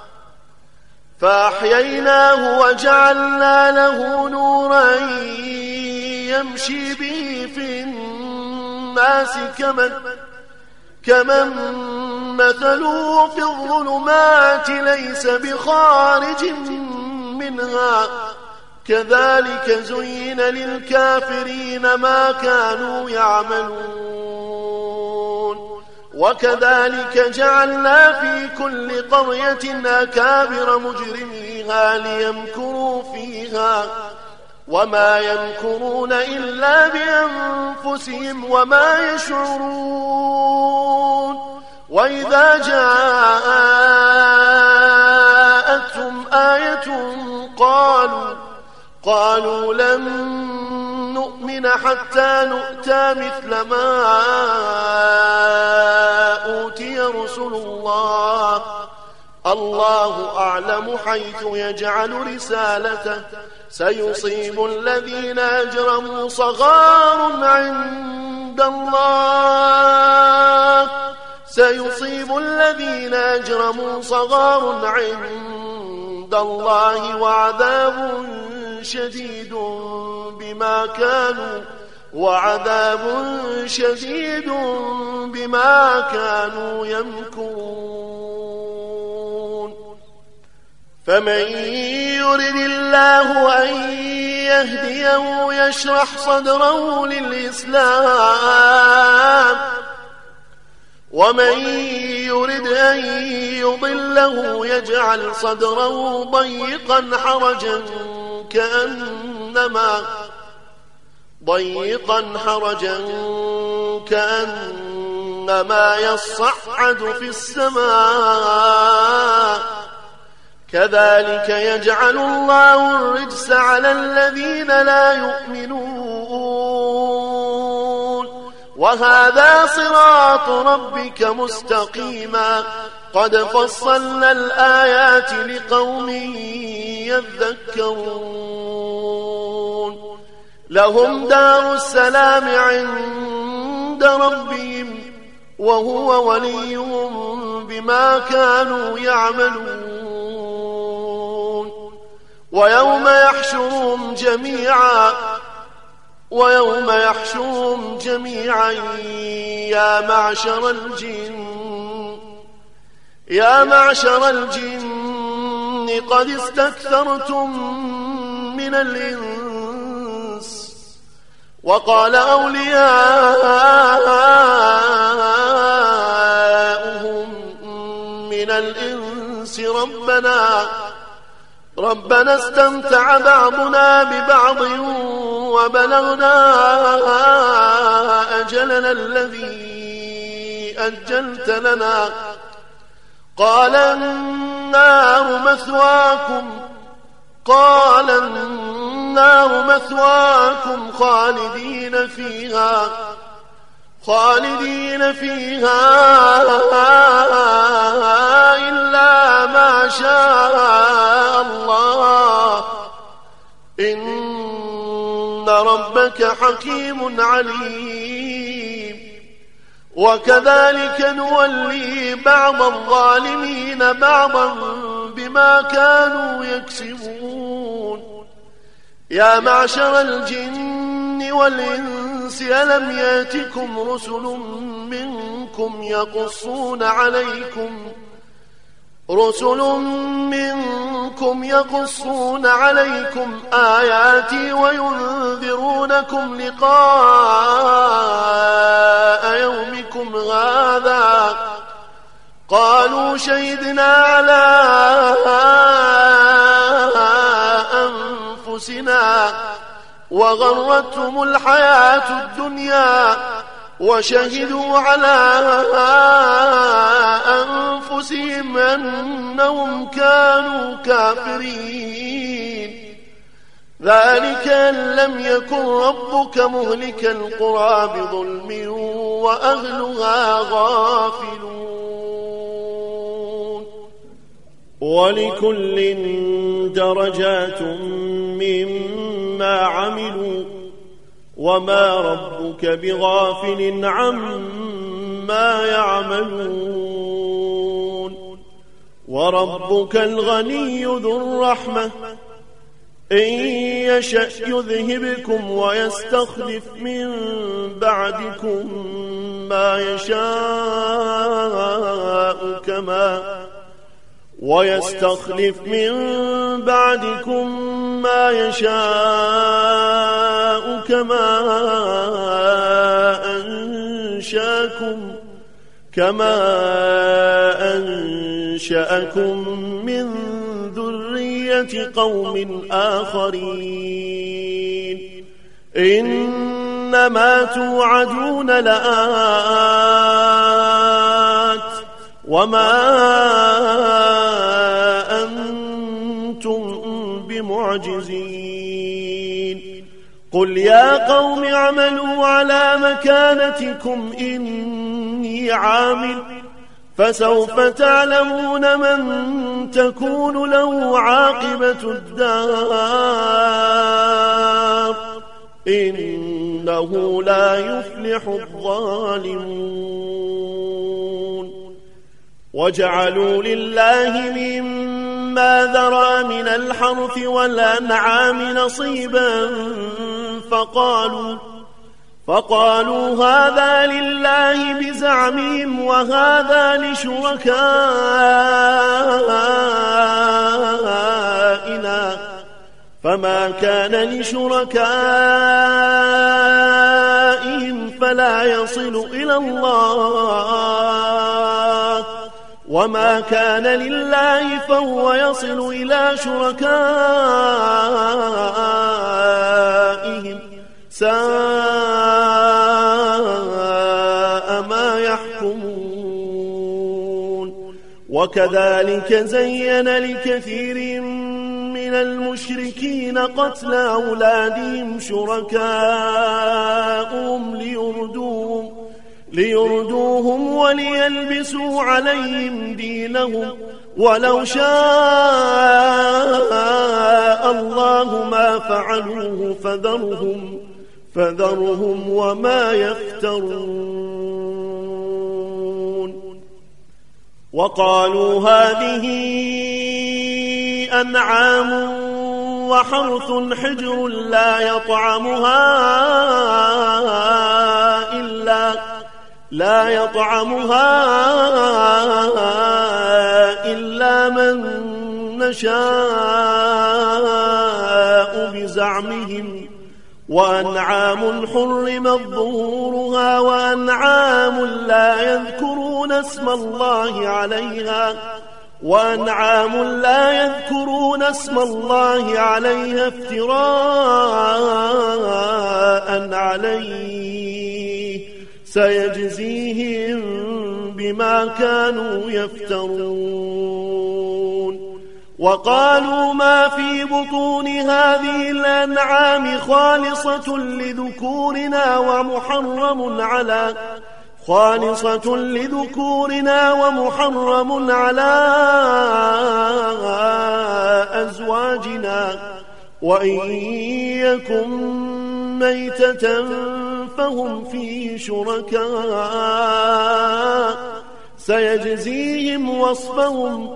فأحييناه وجعلنا له نورا يمشي به في الناس كمن, كمن مثله في الظلمات ليس بخارج منها كذلك زين للكافرين ما كانوا يعملون وكذلك جعلنا في كل قرية أكابر مجرميها ليمكروا فيها وما يمكرون إلا بأنفسهم وما يشعرون وإذا جاءتهم آية قالوا قالوا لن نؤمن حتى نؤتى مثل ما أوتي رسل الله الله أعلم حيث يجعل رسالته سيصيب الذين أجرموا صغار عند الله سيصيب الذين أجرموا صغار عند الله وعذاب شديد بما كانوا وعذاب شديد بما كانوا يمكرون فمن يرد الله أن يهديه يشرح صدره للإسلام ومن يرد أن يضله يجعل صدره ضيقا حرجا كأنما ضيقا حرجا كأنما يصعد في السماء كذلك يجعل الله الرجس على الذين لا يؤمنون وهذا صراط ربك مستقيما قد فصلنا الآيات لقوم يذكرون لهم دار السلام عند ربهم وهو وليهم بما كانوا يعملون ويوم يحشرهم جميعا ويوم يحشرهم جميعا يا معشر الجن يا معشر الجن قد استكثرتم من الإنس وقال أولياؤهم من الإنس ربنا ربنا استمتع بعضنا ببعض وبلغنا أجلنا الذي أجلت لنا قال النار مثواكم قال النار مثواكم خالدين فيها خالدين فيها إلا ما شاء الله إن ربك حكيم عليم وكذلك نولي بعض الظالمين بعضا بما كانوا يكسبون يا معشر الجن والإنس ألم ياتكم رسل منكم يقصون عليكم رسل منكم يقصون عليكم آياتي وينذرونكم لقاء يومكم هذا قالوا شهدنا على أنفسنا وغرتهم الحياة الدنيا وشهدوا على أنفسهم أنهم كانوا كافرين ذلك أن لم يكن ربك مهلك القرى بظلم وأهلها غافلون ولكل درجات مما عملوا وما ربك بغافل عما يعملون وربك الغني ذو الرحمة إن يشأ يذهبكم ويستخلف من بعدكم ما يشاء كما ويستخلف من بعدكم ما يشاء كما أنشاكم كما أنشأكم من ذرية قوم آخرين إنما توعدون لآت وما أنتم بمعجزين قل يا قوم اعملوا على مكانتكم إني عامل فسوف تعلمون من تكون له عاقبة الدار إنه لا يفلح الظالمون وجعلوا لله مما ذرى من الحرث والأنعام نصيبا فقالوا فقالوا هذا لله بزعمهم وهذا لشركائنا فما كان لشركائهم فلا يصل إلى الله وما كان لله فهو يصل إلى شركائهم ساء ما يحكمون وكذلك زين لكثير من المشركين قتل أولادهم شركاؤهم ليردوهم ليردوهم وليلبسوا عليهم دينهم ولو شاء الله ما فعلوه فذرهم فذرهم وما يفترون وقالوا هذه أنعام وحرث حجر لا يطعمها إلا لا يطعمها إلا من نشاء بزعمهم وأنعام حرمت ظهورها وأنعام لا يذكرون اسم الله عليها وأنعام لا يذكرون اسم الله عليها افتراء عليه سيجزيهم بما كانوا يفترون. وقالوا ما في بطون هذه الأنعام خالصة لذكورنا ومحرم على خالصة لذكورنا ومحرم على أزواجنا وإن يكن ميتة فهم فيه شركاء سيجزيهم وصفهم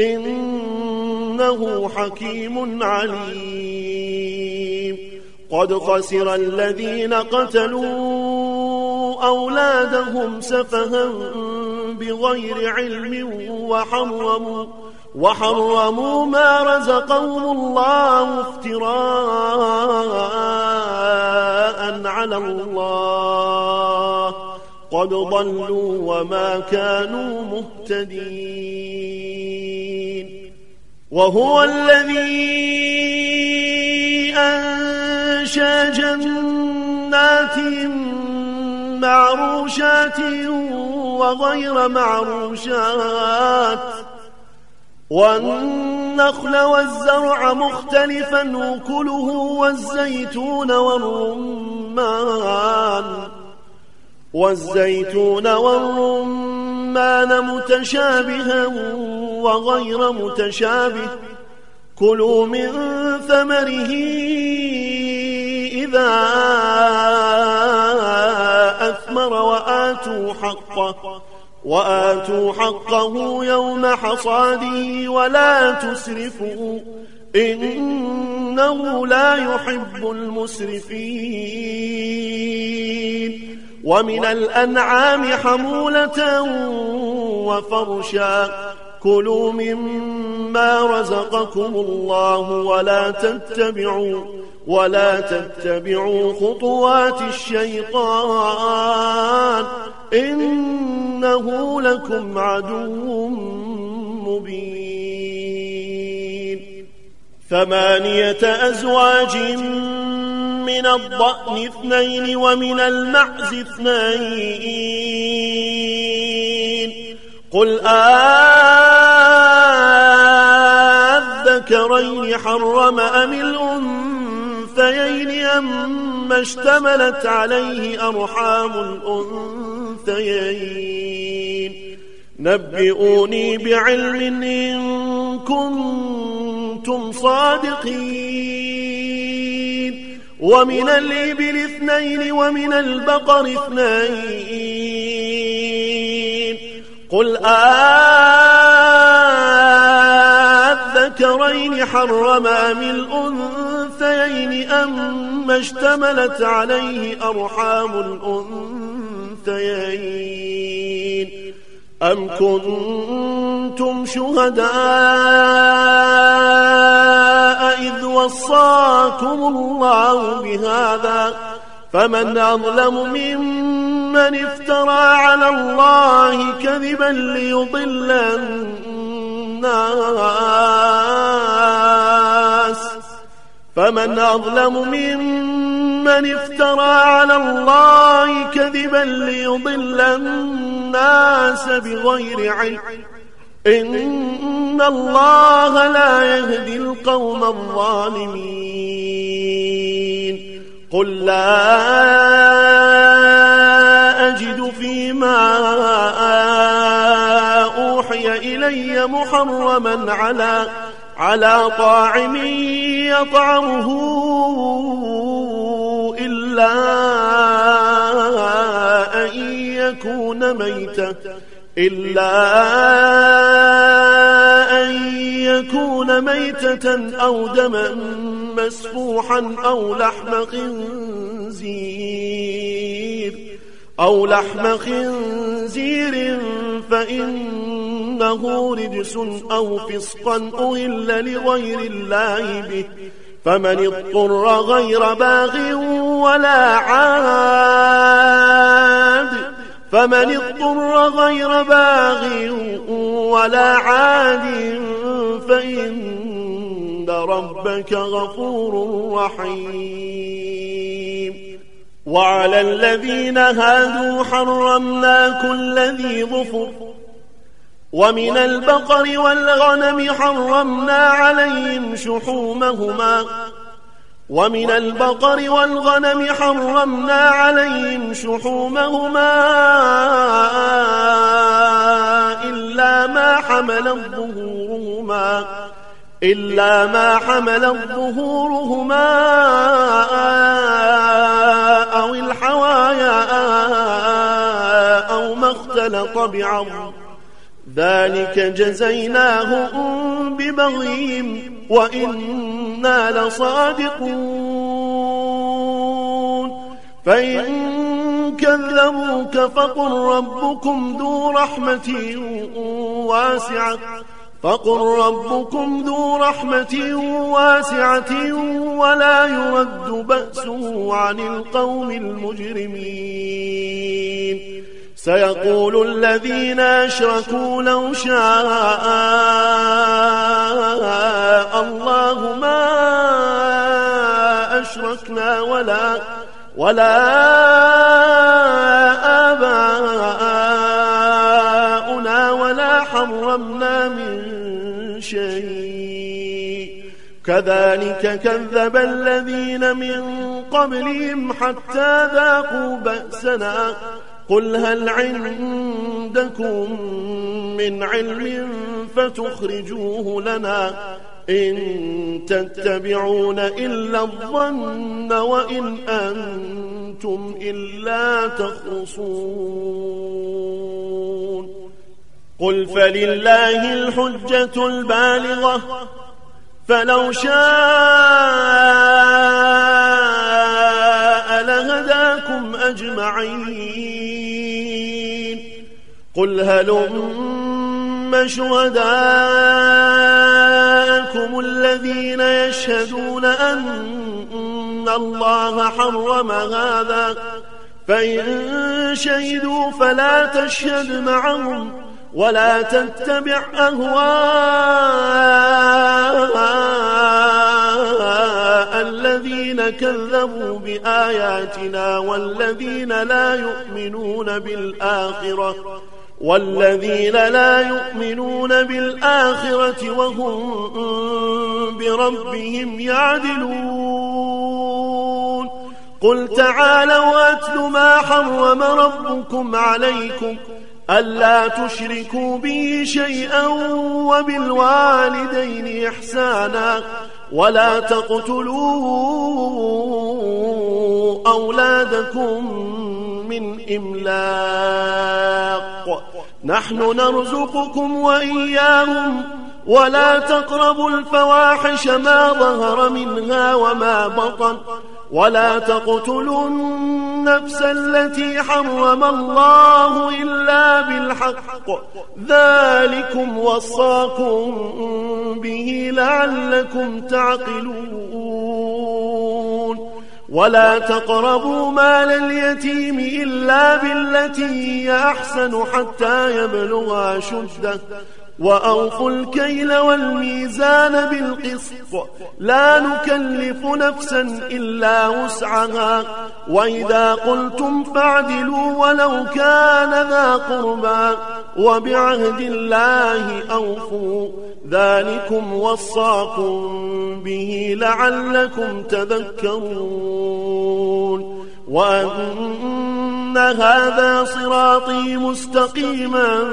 إنه حكيم عليم. قد خسر الذين قتلوا أولادهم سفها بغير علم وحرموا, وحرموا ما رزقهم الله افتراء على الله قد ضلوا وما كانوا مهتدين. وهو الذي أنشأ جنات معروشات وغير معروشات والنخل والزرع مختلفا أكله والزيتون والرمان والزيتون والرمان متشابها وغير متشابه كلوا من ثمره إذا أثمر وآتوا حقه وآتوا حقه يوم حصاده ولا تسرفوا إنه لا يحب المسرفين. ومن الأنعام حمولة وفرشا كلوا مما رزقكم الله ولا تتبعوا ولا تتبعوا خطوات الشيطان إنه لكم عدو مبين. ثمانية أزواج من الضأن اثنين ومن المعز اثنين قل أذكرين حرم أم الأنثيين أما اشتملت عليه أرحام الأنثيين نبئوني بعلم إن كنتم صادقين. ومن الإبل اثنين ومن البقر اثنين قل أذكرين حرم أم الأنثيين أما اشتملت عليه أرحام الأنثيين أم كنتم شهداء إذ وصاكم الله بهذا فمن أظلم ممن افترى على الله كذبا ليضل الناس فمن أظلم ممن افترى على الله كذبا ليضل الناس بغير علم إن الله لا يهدي القوم الظالمين. قل لا أجد فيما أوحي إلي محرما على على طاعم يطعمه إلا أن يكون ميتا إلا أن يكون ميتة أو دما مسفوحا أو لحم خنزير أو لحم خنزير فإنه رجس أو فسقا أهل لغير الله به فمن اضطر غير باغ ولا عاد فمن اضطر غير باغ ولا عاد فإن ربك غفور رحيم. وعلى الذين هادوا حرمنا كل ذي ظفر، ومن البقر والغنم حرمنا عليهم شحومهما ومن البقر والغنم حرمنا عليهم شحومهما إلا ما حملت ظهورهما إلا ما حملت ظهورهما أو الحوايا أو ما اختلط بعظم، ذلك جزيناهم ببغيهم وإنا لصادقون. فإن كذبوك فقل ربكم ذو رحمة واسعة فقل ربكم ذو رحمة واسعة ولا يرد بأسه عن القوم المجرمين. سيقول الذين أشركوا لو شاء الله ما أشركنا ولا ولا آباؤنا ولا حرمنا من شيء كذلك كذب الذين من قبلهم حتى ذاقوا بأسنا. قل هل عندكم من علم فتخرجوه لنا إن تتبعون إلا الظن وإن أنتم إلا تخرصون. قل فلله الحجة البالغة فلو شاء لهداكم أجمعين. قل هلم شهداءكم الذين يشهدون أن الله حرم هذا فإن شهدوا فلا تشهد معهم ولا تتبع أهواء الذين كذبوا بآياتنا والذين لا يؤمنون بالآخرة والذين لا يؤمنون بالآخرة وهم بربهم يعدلون. قل تعالوا أتل ما حرم ربكم عليكم ألا تشركوا به شيئا وبالوالدين إحسانا ولا تقتلوا أولادكم من إملاق نحن نرزقكم وإياهم ولا تقربوا الفواحش ما ظهر منها وما بطن ولا تقتلوا النفس التي حرم الله إلا بالحق ذلكم وصاكم به لعلكم تعقلون. ولا تقربوا مال اليتيم إلا بالتي هي أحسن حتى يبلغ أشده وأوفوا الكيل والميزان بالقسط لا نكلف نفسا إلا وسعها وإذا قلتم فاعدلوا ولو كان ذا قربى وبعهد الله أوفوا ذلكم وصاكم به لعلكم تذكرون. وأن هذا صراطي مستقيما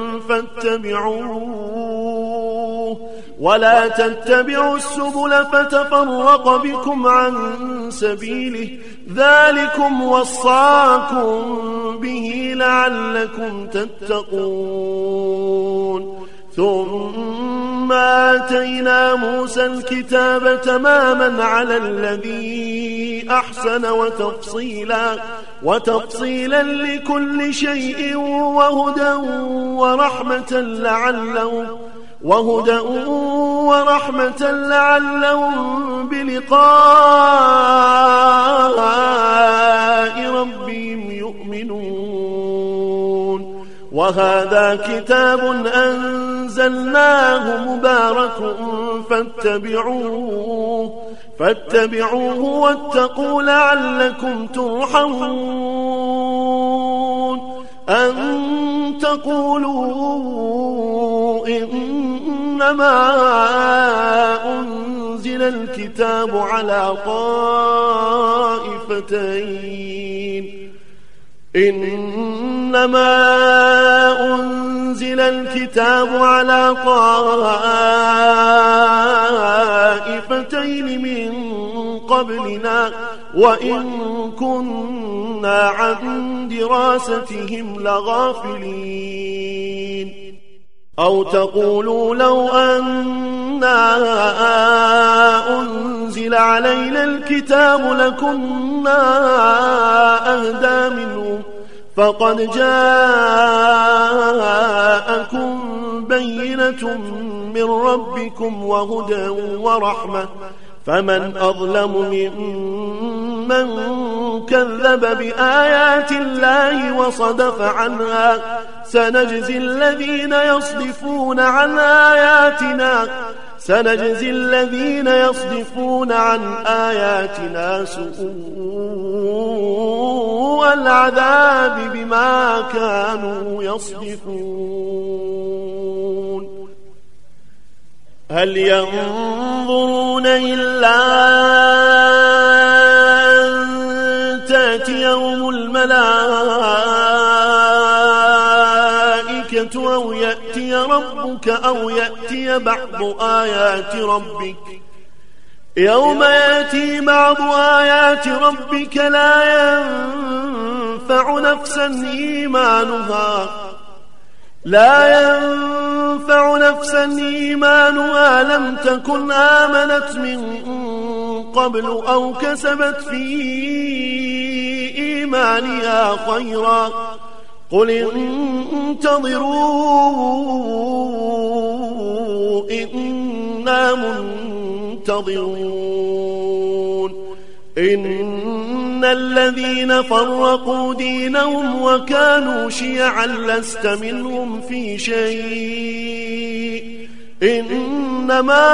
فاتبعوه ولا تتبعوا السبل فتفرق بكم عن سبيله ذلكم وصاكم به لعلكم تتقون. ثم آتينا موسى الكتاب تماما على الذي أحسن وتفصيلا وتفصيلا لكل شيء وهدى ورحمة لعلهم وهدى ورحمة لعلهم بلقاء ربهم يؤمنون. وهذا كتاب أنزلناه مبارك فاتبعوه فاتبعوه واتقوا لعلكم ترحمون أن تقولوا إنما أنزل الكتاب على طائفتين إنما أنزل الكتاب على طائفتين من قبلنا وإن كنا عن دراستهم لغافلين أو تقولوا لو أنا أنزل علينا الكتاب لكنا أهدى منه فقد جاءكم بينة من ربكم وهدى ورحمة فمن أظلم ممن كذب بآيات الله وصدف عنها سنجزي الذين يصدفون عن آياتنا سنجزي الذين يصدفون عن آياتنا سوء العذاب بما كانوا يصدفون هل ينظرون إلا أن تأتيهم الملائكة أو يأتي ربك أو يأتي بعض آيات ربك يوم يأتي بعض آيات ربك لا ينفع نفسا إيمانها لا ينفع نفسا إيمانها لم تكن آمنت من قبل أو كسبت في إيمانها خيرا قل انتظروا إنا منتظرون إن الذين فرقوا دينهم وكانوا شيعا لست منهم في شيء إنما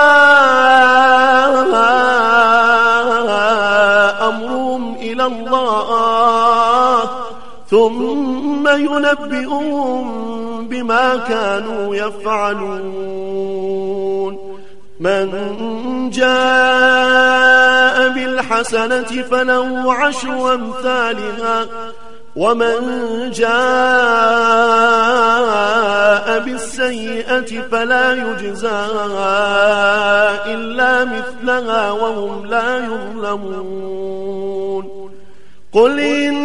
أمرهم إلى الله ثم ينبئهم بما كانوا يفعلون من جاء بالحسنة فله عشر أمثالها ومن جاء بالسيئة فلا يجزى إلا مثلها وهم لا يظلمون قل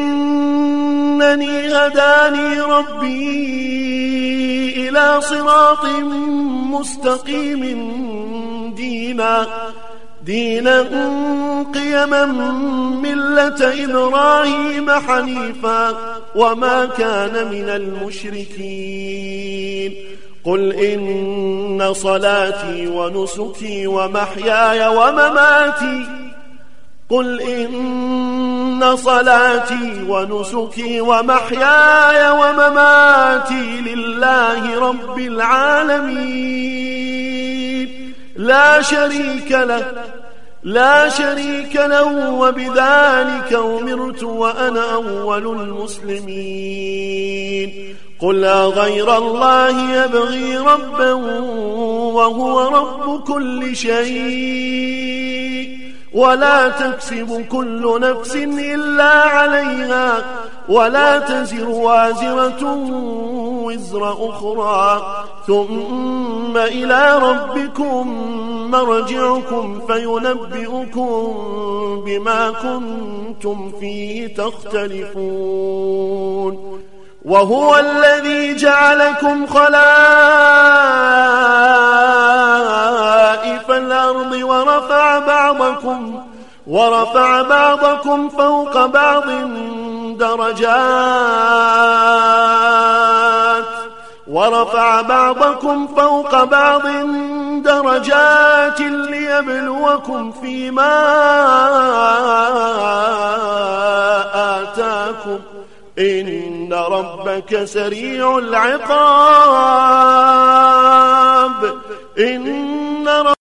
إنني هداني ربي إلى صراط مستقيم دينا دينا قيما ملة إبراهيم حنيفا وما كان من المشركين قل إن صلاتي ونسكي ومحياي ومماتي قل إن صلاتي ونسكي ومحياي ومماتي لله رب العالمين لا شريك له لا شريك له وبذلك أمرت وأنا أول المسلمين قل غير الله يبغي ربا وهو رب كل شيء ولا تكسب كل نفس إلا عليها ولا تزر وازرة وزر أخرى ثم إلى ربكم مرجعكم فينبئكم بما كنتم فيه تختلفون وهو الذي جعلكم خلائف الأرض ورفع بعضكم ورفع بعضكم فوق بعض درجات ورفع بعضكم فوق بعض درجات ليبلوكم فيما آتاكم إن ربك سريع العقاب. إن